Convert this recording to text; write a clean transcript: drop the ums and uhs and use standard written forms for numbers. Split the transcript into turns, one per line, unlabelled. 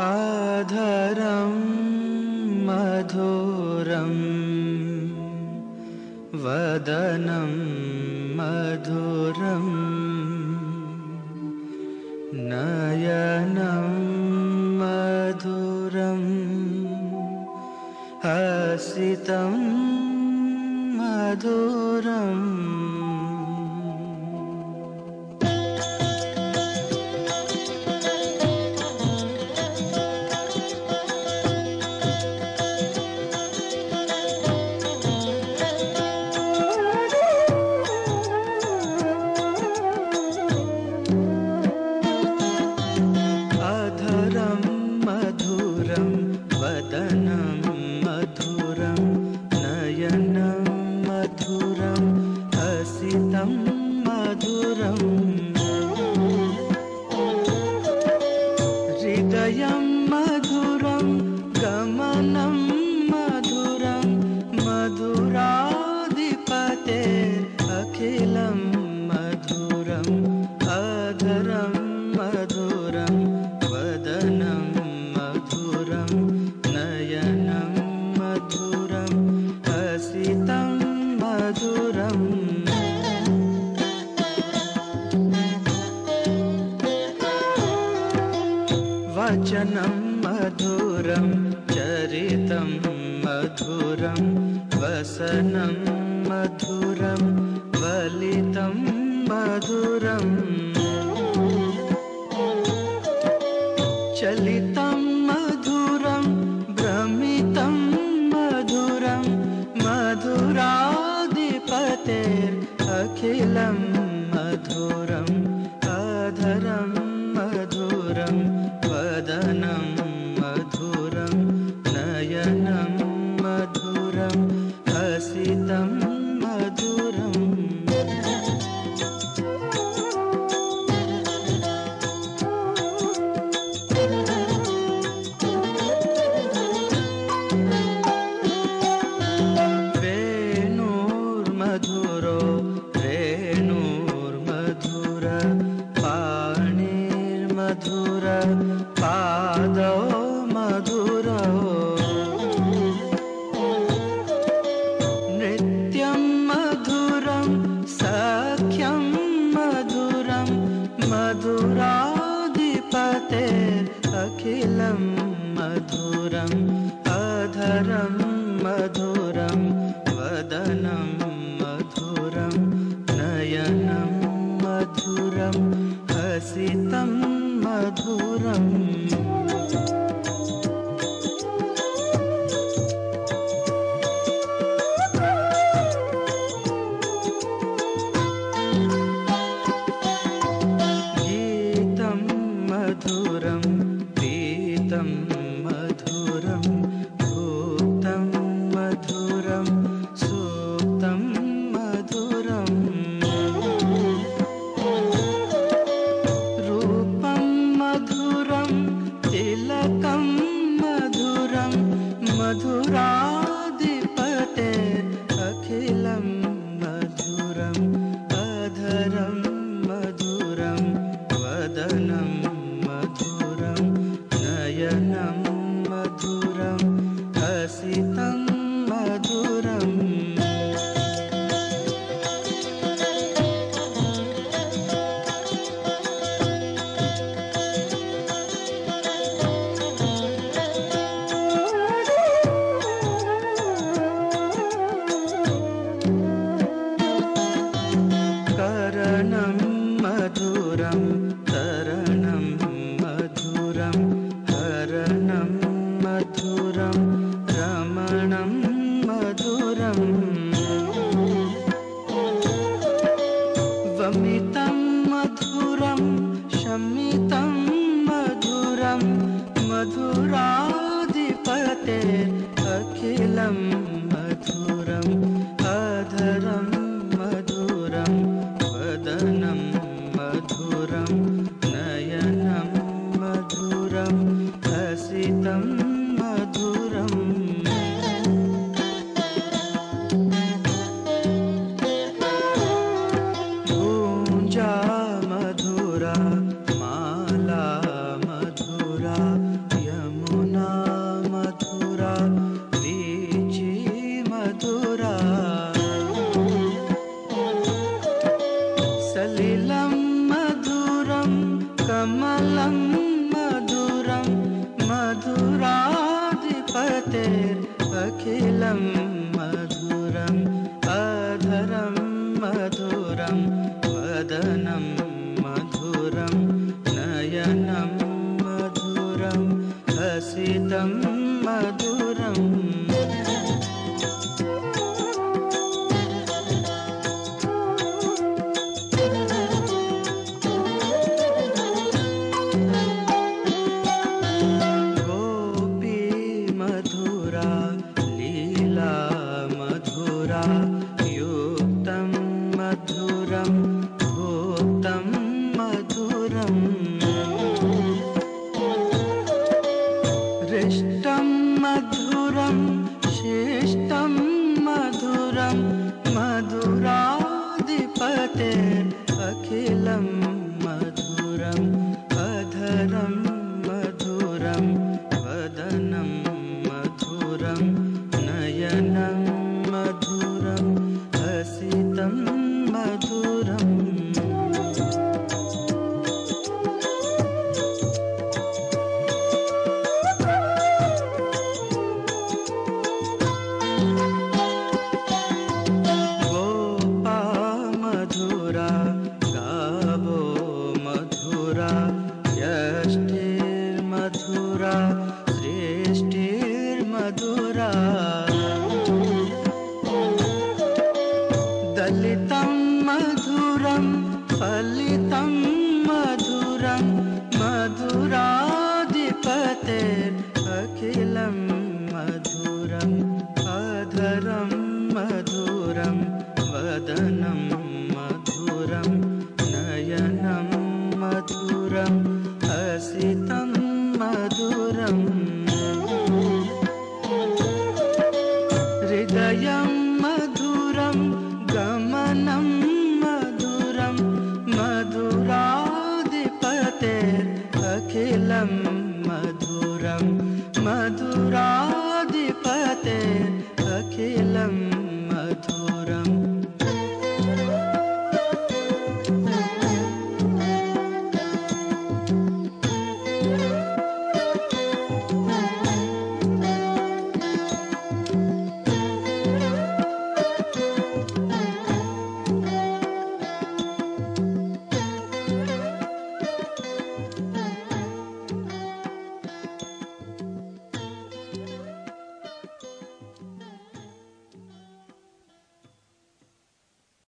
आधरं मधुरं वदनं मधुरं नयनं मधुरं हसितं मधुरम् अधरं मधुरं वदनं मधुरं नयनं मधुरं हसितं मधुरम् हृदयं मधुरं गमनं मधुरं मधुराधिपते अखिलं मधुरम् अधरं मधुरं वदनं मधुरं नयनं मधुरं हसितं मधुरम् वचनं मधुरं चरितं मधुरं वसनं मधुरं वलितं मधुरम् चलितं मधुरं भ्रमितं मधुरं मधुराधिपतेरखिलं मधुरम् अधरं मधुरं वदनं मधुरं नयनं मधुरं हसितं मधुरम् वेणुर्मधुरो रेणुर्मधुर पाणिर्मधुर पादौ मधुरौ नृत्यं मधुरं सख्यं मधुरं मधुराधिपतेरखिलं मधुरम् अधरं मधुरं वदनं मधुरं नयनं मधुरं हसितं मधुरम् गीतं मधुरं पीतं मधुरं भूतं मधुरं सूक्तं मधुरम् रूपं मधुरं तिलकं मधुरं मधुराधिपतेरखिलं मधुरम् अधरं मधुरं वदनं मधुरं नयनं मधुरं हसितं मधुरम् करणं मधुरं तरणं मधुरं हरणं मधुरं रमणं मधुरम् वमितं मधुरं शमितं मधुरं मधुराधिपतेरखिलं मधुरम् अधरं मधुरं वदनं मधुरं नयनं मधुरं हसितं मधुरम् मधुरा माला मधुरा कमलं मधुरं मधुराधिपतेरखिलं मधुरम् अधरं मधुरं वदनं मधुरं नयनं मधुरं हसितं मधुरम् युक्तं मधुरं भूतं मधुरम् हृष्टं मधुरं शिष्टं मधुरं मधुराधिपतेरखिलं मधुरम् अधरं मधुरं वदनं मधुरं नयनं मधुरं हसितं मधुरम् गोपा मधुरा गावो मधुरा यष्टिर्मधुरा सृष्टिर्मधुरा दलितं मधुरं फलितं मधुरं मधुराधिपतेरखिलं मधुरम् अधरं मधुरं वदनं मधुरं नयनं मधुरं हसितं